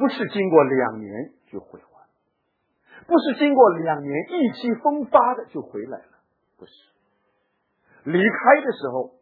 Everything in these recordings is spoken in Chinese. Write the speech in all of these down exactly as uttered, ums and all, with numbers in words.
不是经过两年就回还，不是经过两年意气风发的就回来了，不是。离开的时候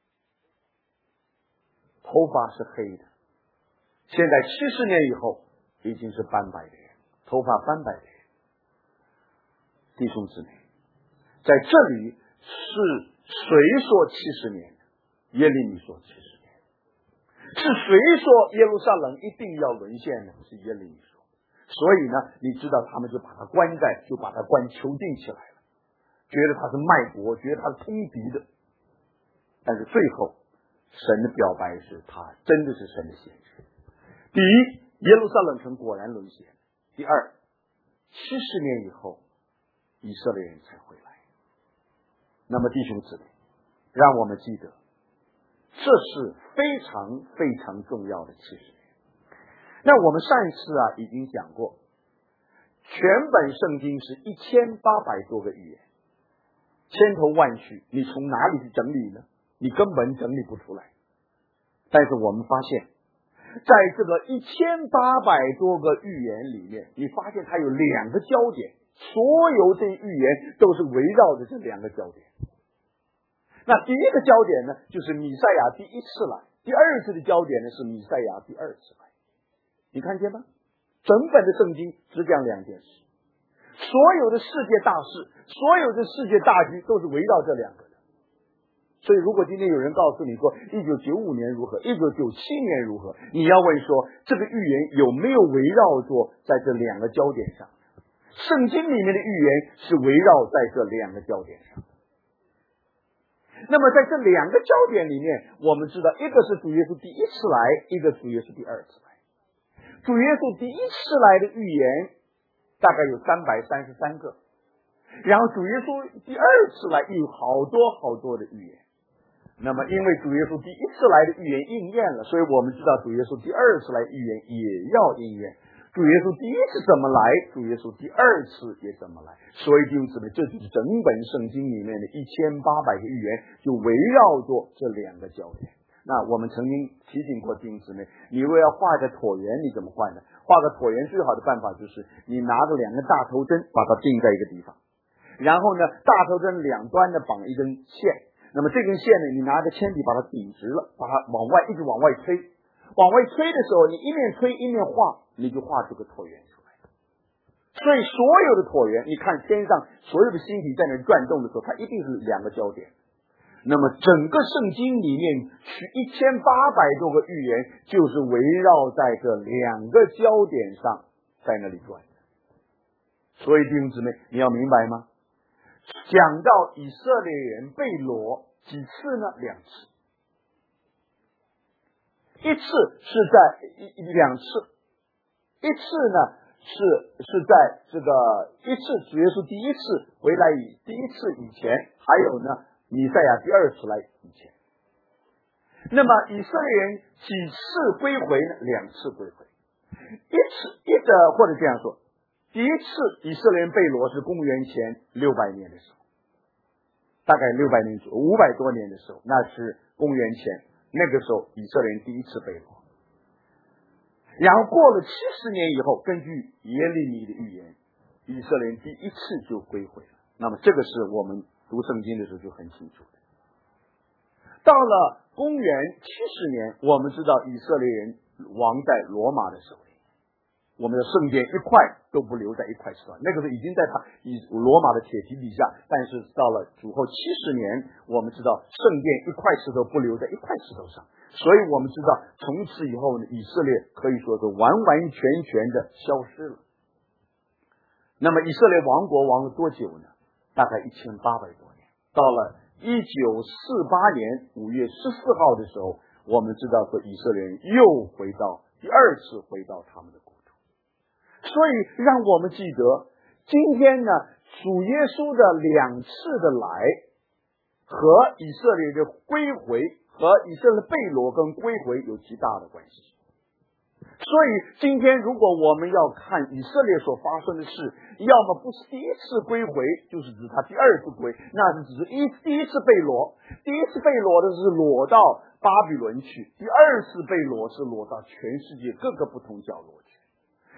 头发是黑的，现在七十年以后已经是斑白的人，头发斑白的人。弟兄姊妹，在这里是谁说七十年？耶利米说七十年。是谁说耶路撒冷一定要沦陷呢？是耶利米说。所以呢，你知道他们就把他关在，就把他关囚禁起来了，觉得他是卖国，觉得他是通敌的。但是最后神的表白是他真的是神的先知。第一，耶路撒冷城果然沦陷。第二，七十年以后以色列人才回来。那么弟兄姊妹，让我们记得这是非常非常重要的七十年。那我们上一次啊已经讲过，全本圣经是一千八百多个预言，千头万绪，你从哪里去整理呢？你根本整理不出来。但是我们发现在这个一千八百多个预言里面，你发现它有两个焦点，所有这预言都是围绕着这两个焦点。那第一个焦点呢，就是弥赛亚第一次来；第二次的焦点呢，是弥赛亚第二次来。你看见吗？整本的圣经只讲两件事，所有的世界大事，所有的世界大局都是围绕这两个的。所以如果今天有人告诉你说一九九五年如何，一九九七年如何，你要问说这个预言有没有围绕着在这两个焦点上？圣经里面的预言是围绕在这两个焦点上。那么在这两个焦点里面，我们知道一个是主耶稣第一次来，一个主耶稣第二次来。主耶稣第一次来的预言大概有三百三十三个，然后主耶稣第二次来有好多好多的预言。那么因为主耶稣第一次来的预言应验了，所以我们知道主耶稣第二次来预言也要应验。主耶稣第一次怎么来，主耶稣第二次也怎么来。所以弟兄姊妹，这就是整本圣经里面的一千八百个预言，就围绕着这两个焦点。那我们曾经提醒过弟兄姊妹，你如果要画个椭圆，你怎么画呢？画个椭圆最好的办法就是你拿着两个大头针把它钉在一个地方，然后呢大头针两端呢绑一根线，那么这根线呢你拿着铅笔把它顶直了，把它往外一直往外推，往外推的时候你一面推一面画，你就画出个椭圆出来。所以所有的椭圆，你看天上所有的星体在那转动的时候，它一定是两个焦点。那么整个圣经里面是一千八百多个预言，就是围绕在这两个焦点上在那里转。所以弟兄姊妹，你要明白吗？讲到以色列人被掳几次呢？两次。一次是在一两次，一次呢是是在这个一次主耶稣第一次回来以第一次以前，还有呢弥赛亚第二次来以前。那么以色列人几次归回呢？两次归回。一次一的或者这样说，第一次以色列人被掳是公元前六百年的时候，大概六百年五百多年的时候，那是公元前，那个时候以色列人第一次被掳。然后过了七十年以后，根据耶利米的预言，以色列人第一次就归回了。那么这个是我们读圣经的时候就很清楚的。到了公元七十年，我们知道以色列人亡在罗马的手里，我们的圣殿一块都不留在一块石头，那个时候已经在他以罗马的铁蹄底下，但是到了主后七十年，我们知道圣殿一块石头不留在一块石头上，所以我们知道从此以后呢，以色列可以说是完完全全的消失了。那么以色列亡国亡了多久呢？大概一千八百多年。到了一九四八年五月十四号的时候，我们知道说以色列人又回到第二次回到他们的国土。所以让我们记得，今天呢，主耶稣的两次的来和以色列的归回和以色列被掳跟归回有极大的关系。所以今天如果我们要看以色列所发生的事，要么不是第一次归回，就是指他第二次归，那是只是一第一次被掳，第一次被掳的是掳到巴比伦去，第二次被掳是掳到全世界各个不同角落去。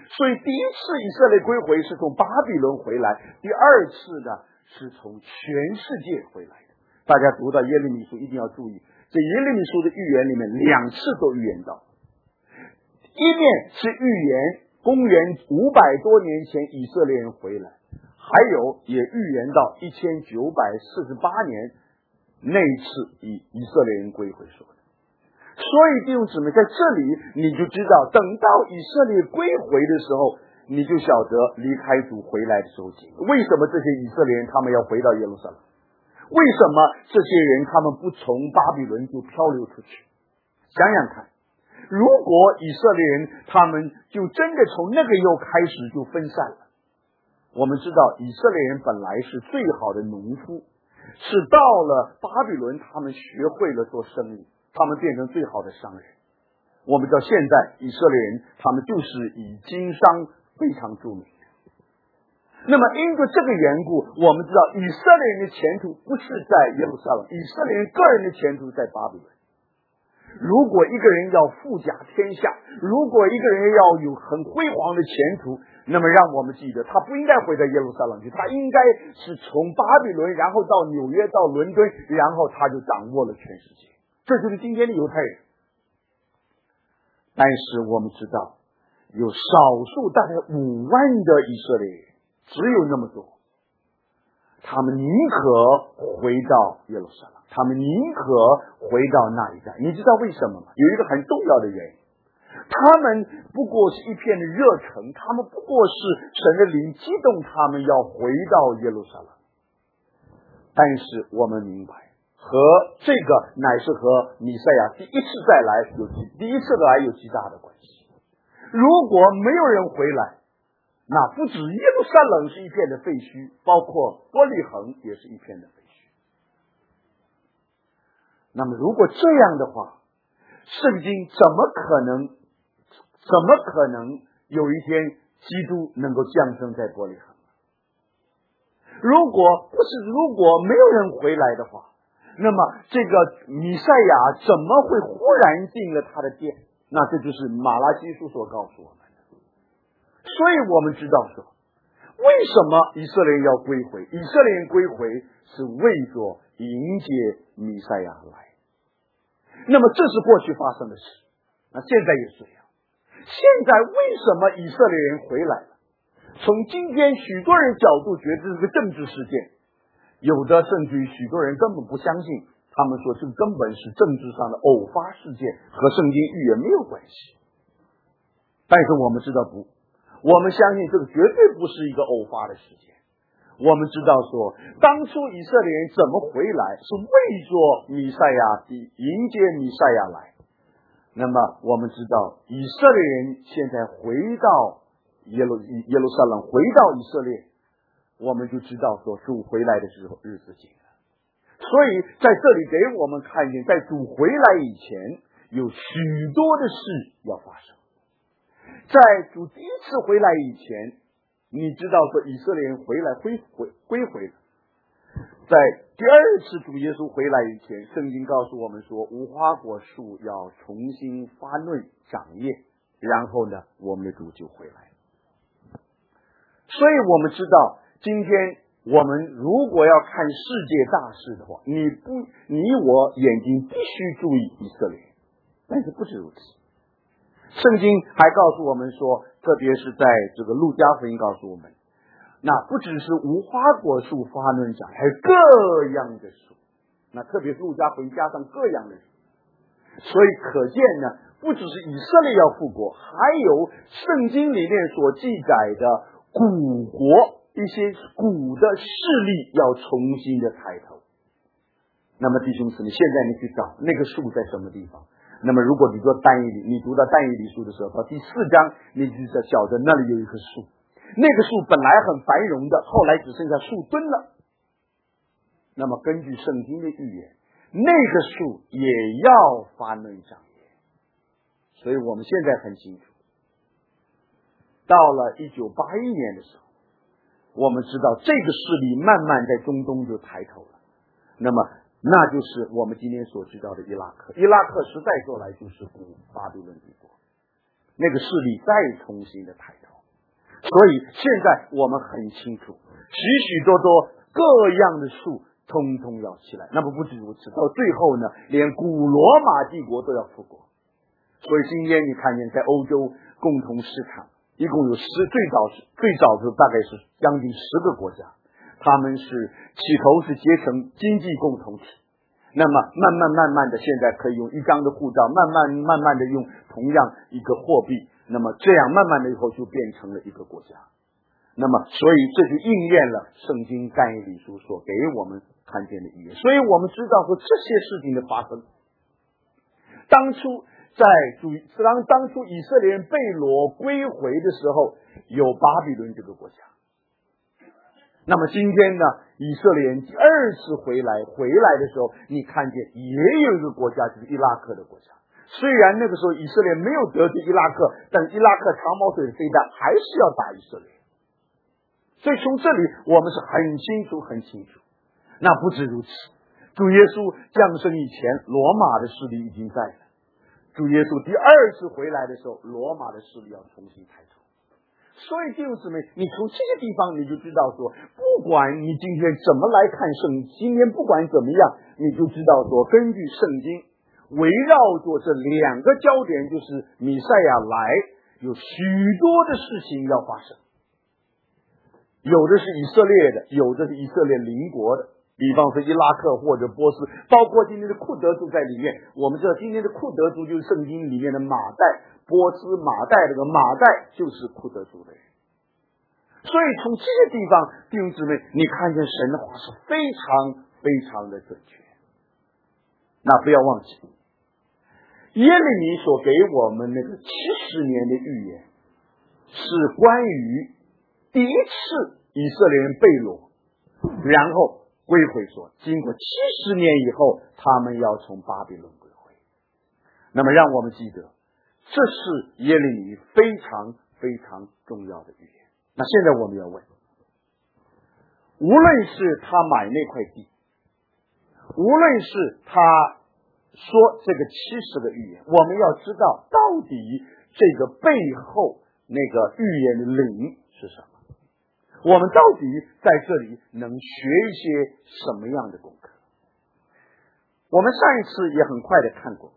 所以第一次以色列归回是从巴比伦回来，第二次呢是从全世界回来的。大家读到耶利米书一定要注意，这耶利米书的预言里面两次都预言到，一面是预言公元五百多年前以色列人回来，还有也预言到一千九百四十八年那次以以色列人归回说的。所以弟兄姊妹，在这里你就知道，等到以色列归回的时候，你就晓得离开主回来的时候近。为什么这些以色列人他们要回到耶路撒冷？为什么这些人他们不从巴比伦就漂流出去？想想看，如果以色列人他们就真的从那个又开始就分散了。我们知道以色列人本来是最好的农夫，是到了巴比伦他们学会了做生意，他们变成最好的商人。我们知道现在以色列人他们就是以经商非常著名的。那么因着这个缘故，我们知道以色列人的前途不是在耶路撒冷，以色列人个人的前途在巴比伦。如果一个人要富甲天下，如果一个人要有很辉煌的前途，那么让我们记得他不应该回到耶路撒冷去，他应该是从巴比伦然后到纽约到伦敦，然后他就掌握了全世界。这就是今天的犹太人。但是我们知道有少数大概五万的以色列人，只有那么多，他们宁可回到耶路撒冷，他们宁可回到那一带。你知道为什么吗？有一个很重要的原因，他们不过是一片的热忱，他们不过是神的灵激动他们要回到耶路撒冷。但是我们明白，和这个乃是和弥赛亚第一次再来有第一次来有极大的关系。如果没有人回来，那不止耶路撒冷是一片的废墟，包括伯利恒也是一片的废墟。那么如果这样的话，圣经怎么可能怎么可能有一天基督能够降生在伯利恒？如果不是如果没有人回来的话，那么这个弥赛亚怎么会忽然进了他的殿？那这就是马拉基书所告诉我们的。所以我们知道说，为什么以色列人要归回？以色列人归回是为着迎接弥赛亚来。那么这是过去发生的事，那现在也是这样。现在为什么以色列人回来了？从今天许多人角度觉得这是个政治事件，有的甚至于许多人根本不相信，他们说这根本是政治上的偶发事件，和圣经预言没有关系。但是我们知道不，我们相信这个绝对不是一个偶发的事件。我们知道说，当初以色列人怎么回来，是为着弥赛亚的迎接弥赛亚来。那么我们知道，以色列人现在回到耶路耶路撒冷，回到以色列，我们就知道说主回来的时候日子近了。所以在这里给我们看见，在主回来以前，有许多的事要发生。在主第一次回来以前，你知道说以色列人回来归回归回了。在第二次主耶稣回来以前，圣经告诉我们说，无花果树要重新发嫩长叶，然后呢，我们的主就回来。所以我们知道，今天我们如果要看世界大事的话，你不，你我眼睛必须注意以色列，但是不止如此。圣经还告诉我们说，特别是在这个路加福音告诉我们，那不只是无花果树发嫩长，还有各样的树。那特别是路加福音加上各样的树，所以可见呢，不只是以色列要复国，还有圣经里面所记载的古国一些古的势力要重新的抬头。那么弟兄姊妹，现在你去找那个树在什么地方？那么如果你说但以理，你读到但以理书的时候，到第四章，你就晓得那里有一棵树，那个树本来很繁荣的，后来只剩下树墩了。那么根据圣经的预言，那个树也要发嫩长叶。所以我们现在很清楚，到了一九八一年的时候，我们知道这个势力慢慢在中东就抬头了。那么那就是我们今天所知道的伊拉克。伊拉克时代说来就是古巴比伦帝国，那个势力再重新的抬头。 所以现在我们很清楚，许许多多各样的树通通要起来。那么不止如此，到最后呢，连古罗马帝国都要复国。所以今天你看见在欧洲共同市场一共有十，最早是最早的大概是将近十个国家，他们是起头是结成经济共同体，那么慢慢慢慢的现在可以用一张的护照，慢慢慢慢的用同样一个货币，那么这样慢慢的以后就变成了一个国家。那么所以这就应验了圣经但以理书所给我们看见的预言。所以我们知道说这些事情的发生，当初在主当当初以色列人被掳归回的时候，有巴比伦这个国家。那么今天呢，以色列人第二次回来回来的时候，你看见也有一个国家，就是伊拉克的国家。虽然那个时候以色列没有得罪伊拉克，但伊拉克长矛水的飞弹还是要打以色列。所以从这里我们是很清楚很清楚。那不止如此，主耶稣降生以前，罗马的势力已经在了。主耶稣第二次回来的时候，罗马的势力要重新抬头。所以弟兄姊妹，你从这些地方你就知道说，不管你今天怎么来看圣经，今天不管怎么样，你就知道说，根据圣经围绕着这两个焦点，就是弥赛亚来，有许多的事情要发生。有的是以色列的，有的是以色列邻国的，比方说伊拉克或者波斯，包括今天的库德族在里面。我们知道今天的库德族就是圣经里面的马代，波斯马代，这个马代就是库德族的人。所以从这些地方，弟兄姊妹，你看见神的话是非常非常的准确。那不要忘记，耶利米所给我们那个七十年的预言，是关于第一次以色列人被掳，然后归回说，经过七十年以后，他们要从巴比伦归回。那么让我们记得，这是耶利米非常非常重要的预言。那现在我们要问，无论是他买那块地，无论是他说这个七十个预言，我们要知道到底这个背后那个预言的灵是什么。我们到底在这里能学一些什么样的功课？我们上一次也很快的看过，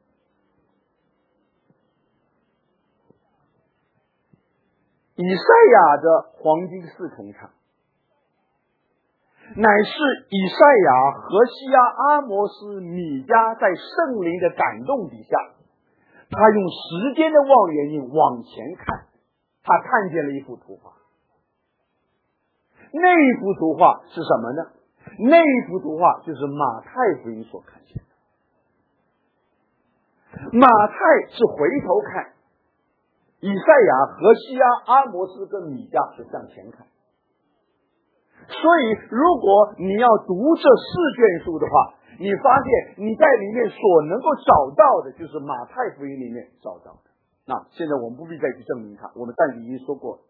以赛亚的黄金四重唱，乃是以赛亚、何西阿、阿摩斯、米迦在圣灵的感动底下，他用时间的望远镜往前看，他看见了一幅图画。那一幅图画是什么呢？那一幅图画就是马太福音所看见的。马太是回头看，以赛亚、何西阿、阿摩斯跟米迦是向前看。所以如果你要读这四卷书的话，你发现你在里面所能够找到的就是马太福音里面找到的。那现在我们不必再去证明它，我们但已经说过了。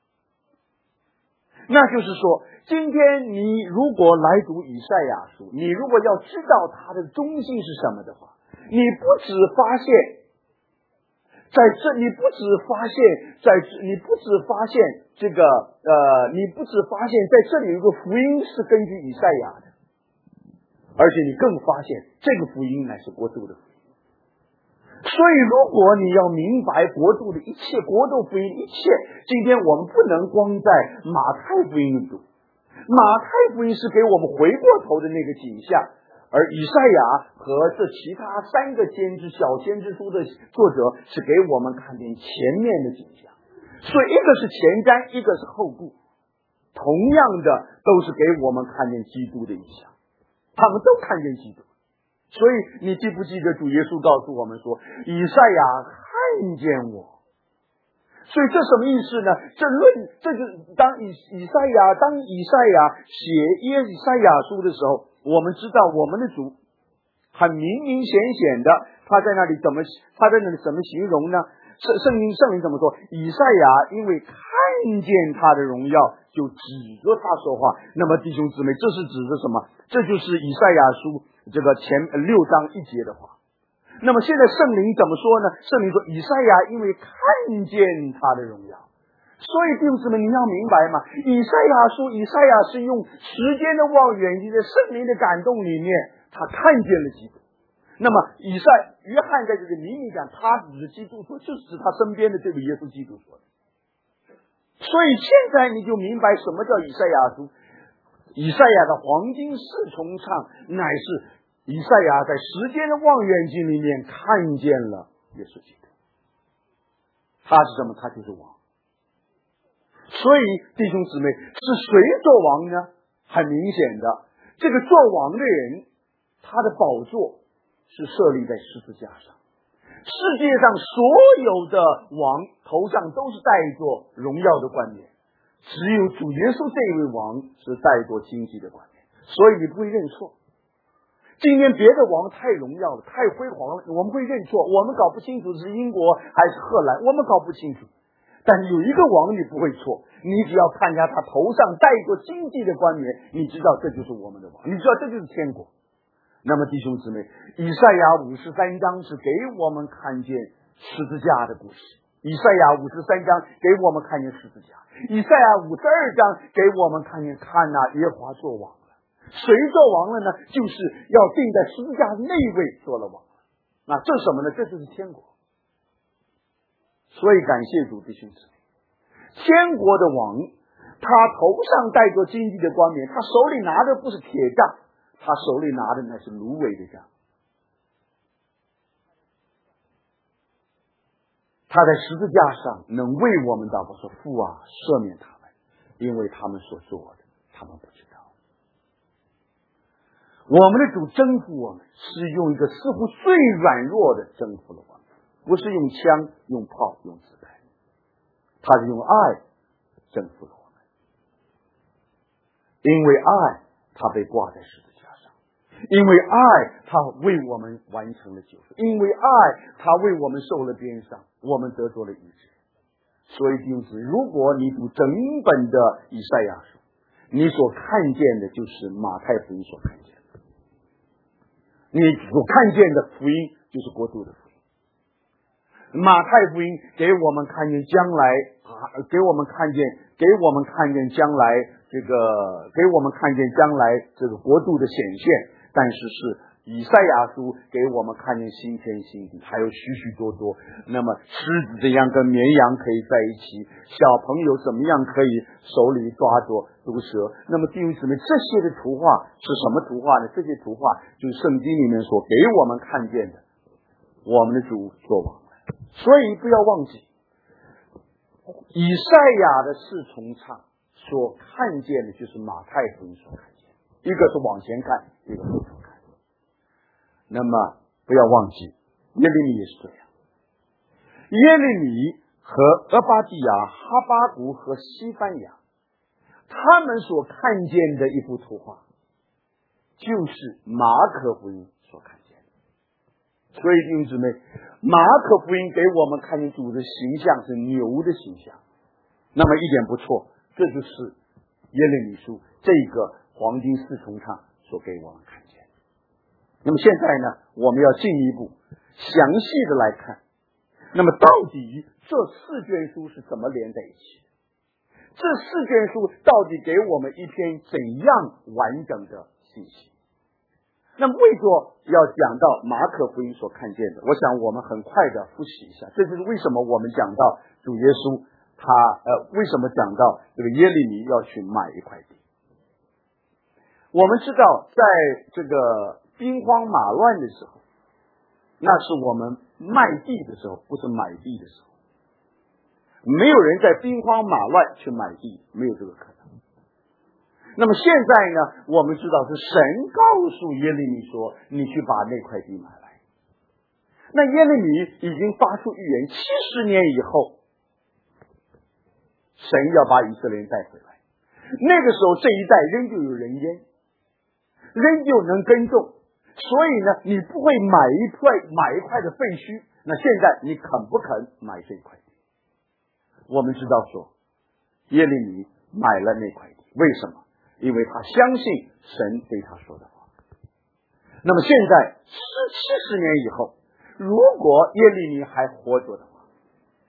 那就是说，今天你如果来读以赛亚书，你如果要知道它的中心是什么的话，你不只发现在这，你不只发现在这，你不只发现这个呃，你不只发现在这里有个福音是根据以赛亚的，而且你更发现这个福音乃是国度的福音。所以如果你要明白国度的一切，国度福音一切，今天我们不能光在马太福音读，马太福音是给我们回过头的那个景象，而以赛亚和这其他三个先知小先知书的作者是给我们看见前面的景象。所以一个是前瞻，一个是后顾，同样的都是给我们看见基督的意象，他们都看见基督。所以你记不记得主耶稣告诉我们说，以赛亚看见我。所以这什么意思呢？这论这就当以以赛亚当以赛亚写耶以赛亚书的时候，我们知道我们的主很明明显显的，他在那里怎么他在那里怎么形容呢？圣圣经圣灵怎么说？以赛亚因为看见他的荣耀，就指着他说话。那么弟兄姊妹，这是指着什么？这就是以赛亚书这个前六章一节的话。那么现在圣灵怎么说呢？圣灵说以赛亚因为看见他的荣耀， 所以弟兄姊妹，你要明白嘛，以赛亚书，以赛亚是用时间的望远镜，在圣灵的感动里面，他看见了基督。那么以赛约翰在这个里面讲，他指基督说，就是指他身边的这位耶稣基督说的。所以现在你就明白什么叫以赛亚书。以赛亚的黄金四重唱，乃是以赛亚在时间的望远镜里面看见了耶稣基督。他是什么？他就是王。所以弟兄姊妹，是谁做王呢？很明显的，这个做王的人，他的宝座是设立在十字架上。世界上所有的王头上都是戴着荣耀的冠冕，只有主耶稣这位王是戴着荆棘的冠冕，所以你不会认错。今天别的王太荣耀了，太辉煌了，我们会认错，我们搞不清楚是英国还是荷兰，我们搞不清楚。但有一个王你不会错，你只要看见他头上戴着荆棘的冠冕，你知道这就是我们的王，你知道这就是天国。那么弟兄姊妹，以赛亚五十三章是给我们看见十字架的故事，以赛亚五十三章给我们看见十字架，以赛亚五十二章给我们看见，看哪，耶和华做王了。谁做王了呢？就是要定在十字架的那位做了王了。那这是什么呢？这就是天国。所以感谢主弟兄姊妹，天国的王，他头上戴着荆棘的冠冕，他手里拿的不是铁杖，他手里拿的乃是芦苇的杖。他在十字架上能为我们祷告说，父啊，赦免他们，因为他们所做的他们不知道。我们的主征服我们是用一个似乎最软弱的征服了我们，不是用枪用炮用子弹，他是用爱征服了我们。因为爱他被挂在十字架上，因为爱他为我们完成了救赎，因为爱他为我们受了鞭伤，我们得着了医治。所以弟兄姊妹，如果你读整本的以赛亚书，你所看见的就是马太福音所看见的，你所看见的福音就是国度的福音。马太福音给我们看见将来啊，给我们看见给我们看见将来这个给我们看见将来这个国度的显现，但是是以赛亚书给我们看见新天新地，还有许许多多。那么狮子怎样跟绵羊可以在一起，小朋友怎么样可以手里抓着毒蛇。那么弟兄姊妹，这些的图画是什么图画呢？这些图画就是圣经里面所给我们看见的我们的主做王。所以不要忘记以赛亚的四重唱所看见的就是马太福音所看见，一个是往前看，一个是后看。那么不要忘记耶利米也是这样，耶利米和俄巴底亚、哈巴谷和西番雅他们所看见的一幅图画就是马可福音所看见的。所以弟兄姊妹，马可福音给我们看见主的形象是牛的形象，那么一点不错，这就是耶利米书这个黄金四重唱所给我们看见。那么现在呢，我们要进一步详细的来看，那么到底这四卷书是怎么连在一起的？这四卷书到底给我们一篇怎样完整的信息？那么为着要讲到马可福音所看见的，我想我们很快的复习一下，这就是为什么我们讲到主耶稣他呃为什么讲到这个耶利米要去买一块地。我们知道在这个兵荒马乱的时候，那是我们卖地的时候，不是买地的时候。没有人在兵荒马乱去买地，没有这个可能。那么现在呢，我们知道是神告诉耶利米说，你去把那块地买来。那耶利米已经发出预言，七十年以后神要把以色列人带回来，那个时候这一代仍旧有人烟，仍旧能耕种，所以呢，你不会买一块买一块的废墟。那现在你肯不肯买这块地？我们知道说耶利米买了那块地，为什么？因为他相信神对他说的话。那么现在十七十年以后，如果耶利米还活着的话，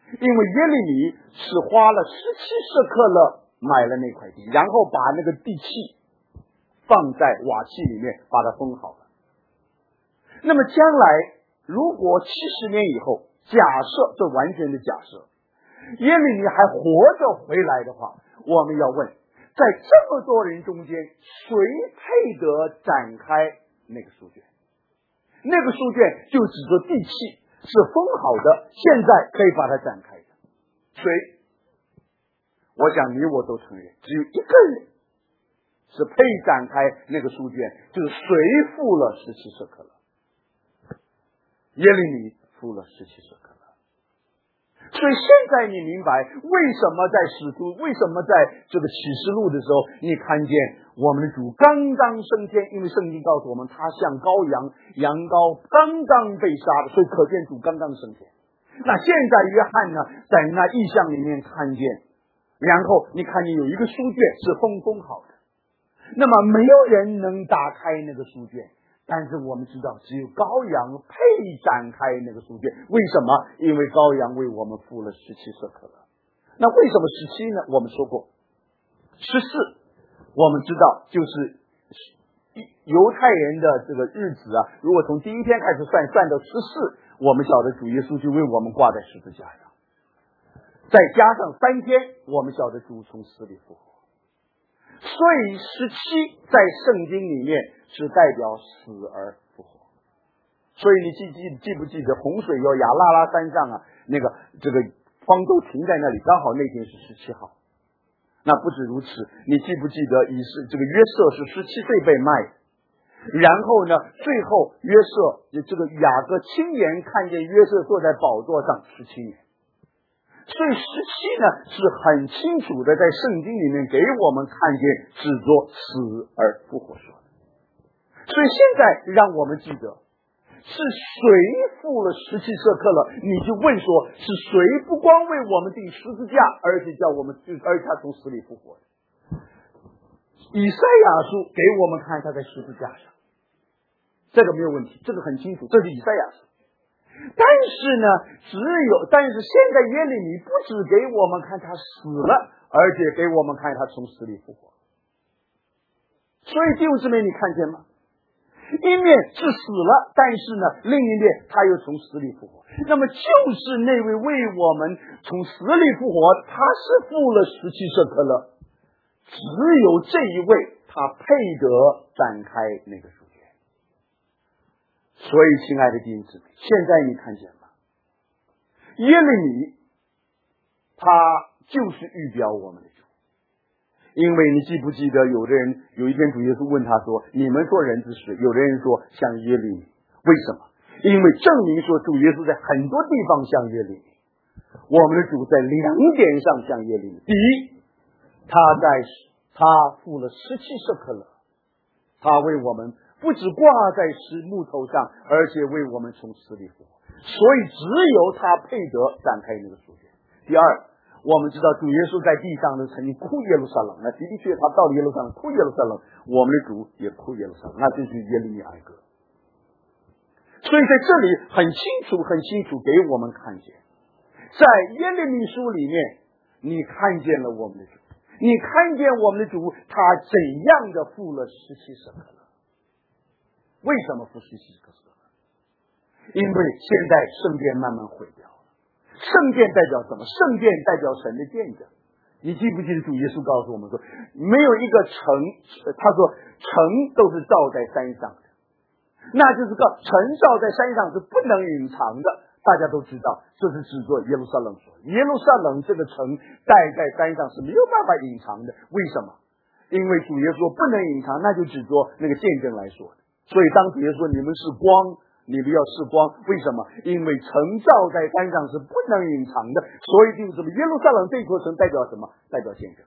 因为耶利米是花了十七舍克勒买了那块地，然后把那个地契放在瓦器里面，把它封好了。那么将来如果七十年以后，假设这完全的假设，耶利米还活着回来的话，我们要问，在这么多人中间，谁配得展开那个书卷？那个书卷就指着地契是封好的，现在可以把它展开的。谁？我想你我都承认，只有一个人是配展开那个书卷，就是谁付了十七舍克勒？耶利米付了十七舍克勒。所以现在你明白为什么在使徒，为什么在这个启示录的时候，你看见我们的主刚刚升天，因为圣经告诉我们他像羔羊，羊羔刚刚被杀的，所以可见主刚刚升天。那现在约翰呢，在那异象里面看见，然后你看见有一个书卷是封封好的，那么没有人能打开那个书卷，但是我们知道只有羔羊配展开那个书卷。为什么？因为羔羊为我们付了十七舍克勒。那为什么十七呢？我们说过十四，我们知道就是犹太人的这个日子啊，如果从第一天开始算，算到十四，我们晓得主耶稣就为我们挂在十字架上，再加上三天，我们晓得主从死里复活。所以十七在圣经里面是代表死而复活。所以你记记记不记得洪水要亚拉拉山上啊，那个这个方舟停在那里，刚好那天是十七号。那不止如此，你记不记得以是这个约瑟是十七岁被卖，然后呢，最后约瑟这个雅各亲眼看见约瑟坐在宝座上十七年。所以十七呢是很清楚的在圣经里面给我们看见指作死而复活说的。所以现在让我们记得是谁付了十七舍克勒，你就问说是谁不光为我们钉十字架，而且叫我们而且他从死里复活的。以赛亚书给我们看他在十字架上，这个没有问题，这个很清楚，这是以赛亚书。但是呢，只有但是现在耶利米不只给我们看他死了，而且给我们看他从死里复活。所以弟兄姊妹，你看见吗？一面是死了，但是呢，另一面他又从死里复活。那么就是那位为我们从死里复活，他是付了十七舍克勒，只有这一位他配得展开那个书卷。所以亲爱的弟兄姊妹，现在你看见了耶利米他就是预表我们的主。因为你记不记得有的人有一天主耶稣问他说，你们说人子是，有的人说像耶利米，为什么？因为证明说主耶稣在很多地方像耶利米，我们的主在两点上像耶利米。第一，他在他付了十七舍克勒，他为我们不只挂在石木头上，而且为我们从死里复活，所以只有他配得展开那个书卷。第二，我们知道主耶稣在地上呢曾经哭耶路撒冷，那的的确他到了耶路撒冷哭耶路撒冷，我们的主也哭耶路撒冷，那这是耶利米哀歌。所以在这里很清楚很清楚给我们看见，在耶利米书里面你看见了我们的主，你看见我们的主他怎样的付了十七舍克勒。为什么付十七舍克勒？因为现在圣殿慢慢毁掉了。圣殿代表什么？圣殿代表神的见证。你记不记得主耶稣告诉我们说，没有一个城，他说城都是造在山上的，那就是个城造在山上是不能隐藏的。大家都知道，这是指作耶路撒冷说，耶路撒冷这个城盖在山上是没有办法隐藏的。为什么？因为主耶稣不能隐藏，那就指作那个见证来说的。所以当主耶稣说你们是光，你们要是光，为什么？因为城造在山上是不能隐藏的，所以就是什么？耶路撒冷这座城代表什么？代表见证。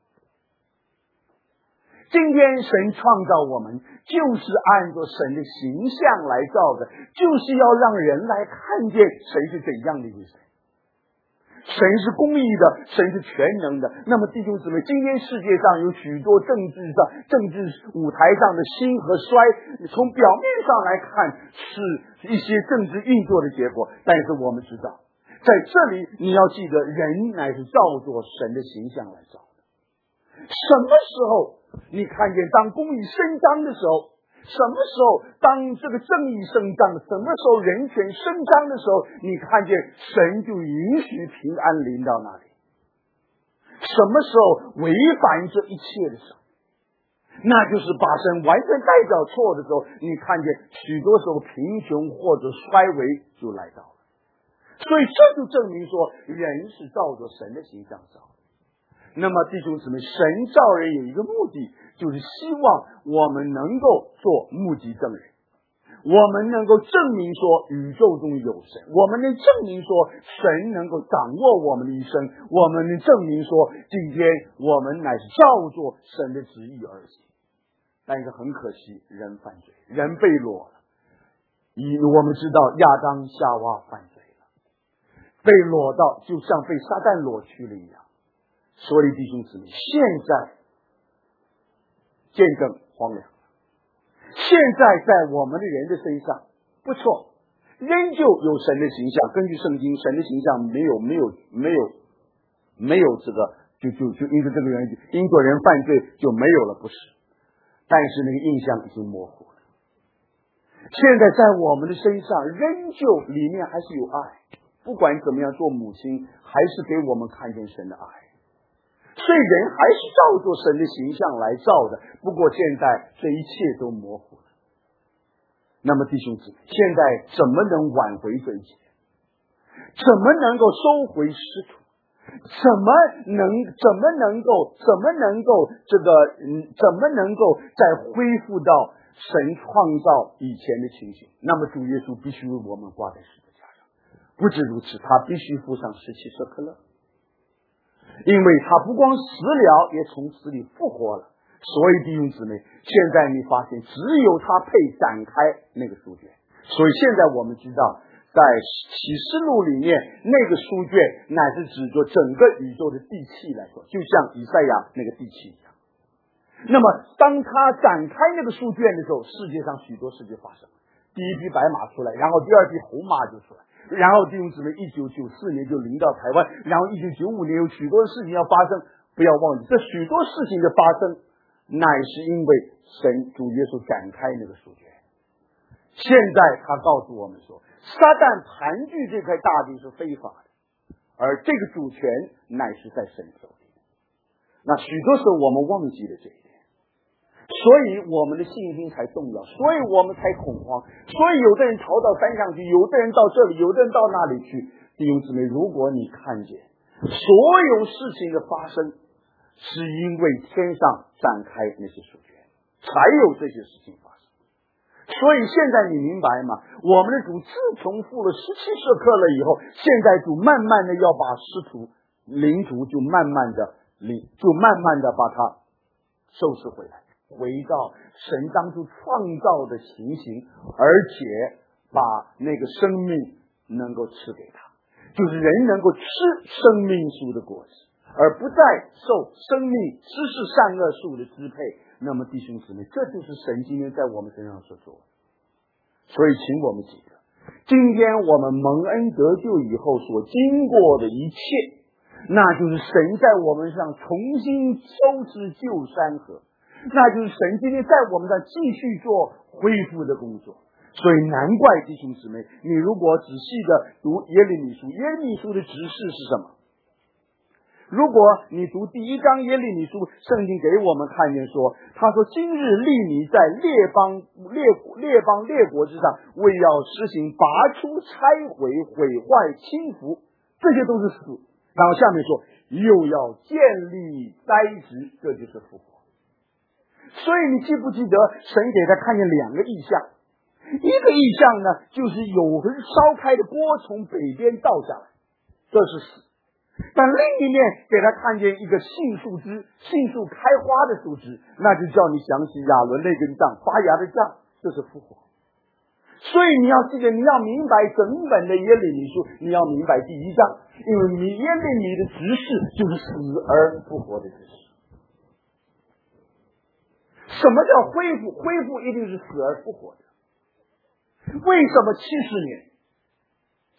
今天神创造我们，就是按照神的形象来造的，就是要让人来看见神是怎样的一位神。神是公义的，神是全能的。那么弟兄姊妹，今天世界上有许多政治上政治舞台上的兴和衰，从表面上来看是一些政治运作的结果，但是我们知道在这里你要记得，人乃是照着神的形象来造的。什么时候你看见当公义伸张的时候，什么时候当这个正义伸张，什么时候人权伸张的时候，你看见神就允许平安临到那里。什么时候违反这一切的时候，那就是把神完全代表错的时候，你看见许多时候贫穷或者衰微就来到了。所以这就证明说，人是照着神的形象造的。那么弟兄姊妹，神造人有一个目的，就是希望我们能够做目击证人，我们能够证明说宇宙中有神，我们能证明说神能够掌握我们的一生，我们能证明说今天我们乃是照着神的旨意而行。但是很可惜，人犯罪，人被裸了。以我们知道亚当夏娃犯罪了，被裸到就像被撒旦裸去了一样。所以弟兄姊妹，现在见证荒凉了。现在在我们的人的身上不错，仍旧有神的形象。根据圣经，神的形象没有没有没有没有这个就就就因着这个原因，因着人犯罪就没有了，不是。但是那个印象已经模糊了。现在在我们的身上仍旧里面还是有爱，不管怎么样做母亲还是给我们看见神的爱。所以人还是照着神的形象来造的，不过现在这一切都模糊了。那么弟兄姊妹，现在怎么能挽回这一切？怎么能够收回失土？怎么能怎么能够怎么能够这个嗯怎么能够再恢复到神创造以前的情形？那么主耶稣必须为我们挂在十字架上。不止如此，他必须付上十七舍客勒，因为他不光死了，也从死里复活了。所以弟兄姊妹，现在你发现只有他配展开那个书卷。所以现在我们知道，在启示录里面那个书卷乃是指着整个宇宙的地气来说，就像以赛亚那个地气一样。那么当他展开那个书卷的时候，世界上许多事就发生了。第一匹白马出来，然后第二匹红马就出来，然后弟兄姊妹，一九九四年就临到台湾，然后一九九五年有许多的事情要发生。不要忘记，这许多事情的发生乃是因为神主耶稣展开那个书卷。现在他告诉我们说，撒旦盘踞这块大地是非法的，而这个主权乃是在神手里。那许多时候我们忘记了这一点，所以我们的信心才动摇，所以我们才恐慌，所以有的人逃到山上去，有的人到这里，有的人到那里去。弟兄姊妹，如果你看见所有事情的发生是因为天上展开那些书卷，才有这些事情发生。所以现在你明白吗？我们的主自从付了十七舍客勒以后，现在主慢慢的要把师徒领主就慢慢的领就慢慢的把他收拾回来，回到神当初创造的情形，而且把那个生命能够赐给他，就是人能够吃生命树的果子，而不再受生命知识善恶树的支配。那么弟兄姊妹，这就是神今天在我们身上所做的。所以请我们记得，今天我们蒙恩得救以后所经过的一切，那就是神在我们上重新收拾旧山河，那就是神今天在我们上继续做恢复的工作。所以难怪弟兄姊妹，你如果仔细的读耶利米书，耶利米书的指示是什么？如果你读第一章耶利米书，圣经给我们看见说，他说今日立你在列邦列列邦列国之上，为要实行拔出拆毁毁坏倾覆，这些都是死。然后下面说又要建立栽植，这就是复活。所以你记不记得神给他看见两个异象？一个异象呢，就是有烧开的锅从北边倒下来，这是死。但另一面给他看见一个杏树枝，杏树开花的树枝，那就叫你想起亚伦那根杖，发芽的杖，这是复活。所以你要记得，你要明白整本的耶利米书，你要明白第一章，因为你耶利米的指示就是死而复活的指示。什么叫恢复？恢复一定是死而复活的。为什么七十年？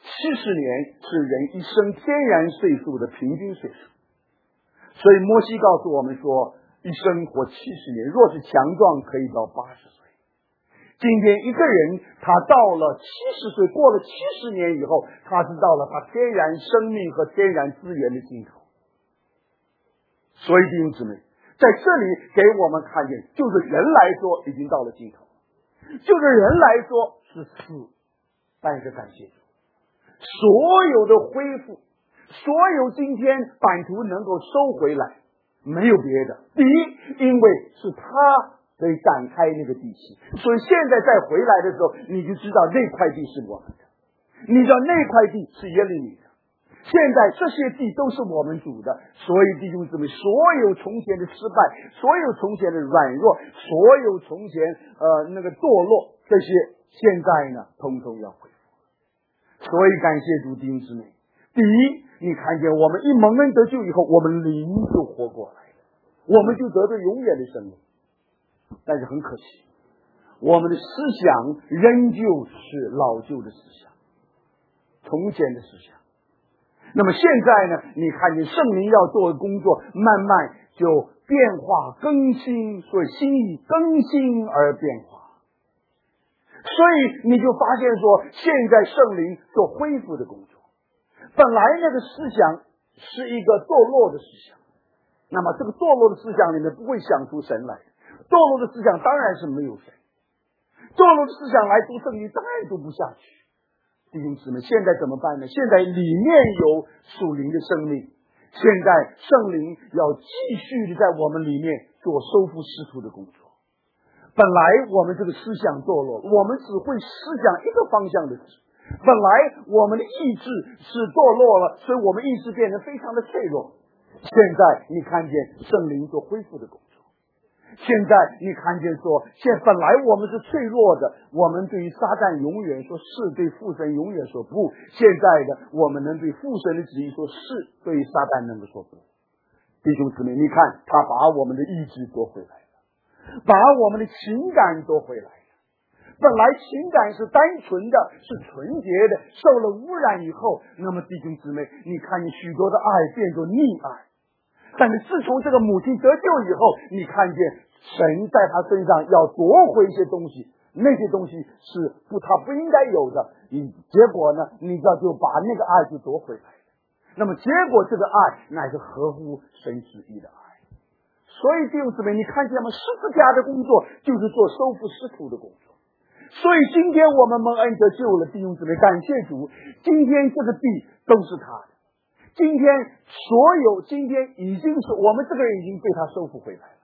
七十年是人一生天然岁数的平均岁数。所以摩西告诉我们说，一生活七十年，若是强壮可以到八十岁。今天一个人他到了七十岁，过了七十年以后，他是到了他天然生命和天然资源的尽头。所以弟兄姊妹，在这里给我们看见，就是人来说已经到了尽头，就是人来说是死，但是感谢主，所有的恢复，所有今天版图能够收回来，没有别的。第一，因为是他可以展开那个地气，所以现在再回来的时候，你就知道那块地是我们的，你知道那块地是耶利米的。现在这些地都是我们主的，所以弟兄姊妹，所有从前的失败，所有从前的软弱，所有从前呃那个堕落，这些现在呢统统要恢复。所以感谢主，弟兄姊妹，第一，你看见我们一蒙恩得救以后，我们灵就活过来了，我们就得到永远的生命。但是很可惜，我们的思想仍旧是老旧的思想，从前的思想。那么现在呢，你看见圣灵要做的工作，慢慢就变化更新，所以心意更新而变化。所以你就发现说，现在圣灵做恢复的工作。本来那个思想是一个堕落的思想，那么这个堕落的思想里面不会想出神来，堕落的思想当然是没有神，堕落的思想来读圣经当然读不下去。弟兄姊妹，现在怎么办呢？现在里面有属灵的生命，现在圣灵要继续的在我们里面做收复失土的工作。本来我们这个思想堕落，我们只会思想一个方向的事，本来我们的意志是堕落了，所以我们意志变得非常的脆弱。现在你看见圣灵做恢复的工作，现在你看见说，现在本来我们是脆弱的，我们对于撒旦永远说是，对父神永远说不。现在的我们能对父神的旨意说是，对于撒旦能够说不。弟兄姊妹，你看他把我们的意志夺回来了，把我们的情感夺回来了。本来情感是单纯的，是纯洁的，受了污染以后，那么弟兄姊妹，你看见许多的爱变作溺爱。但是自从这个母亲得救以后，你看见神在他身上要夺回一些东西，那些东西是不他不应该有的，你结果呢，你知道就把那个爱就夺回来了。那么结果这个爱乃是合乎神旨意的爱。所以弟兄姊妹，你看见吗？十字架的工作就是做收复失土的工作。所以今天我们蒙恩得救了，弟兄姊妹，感谢主，今天这个地都是他的。今天所有今天已经是我们这个人已经被他收复回来了。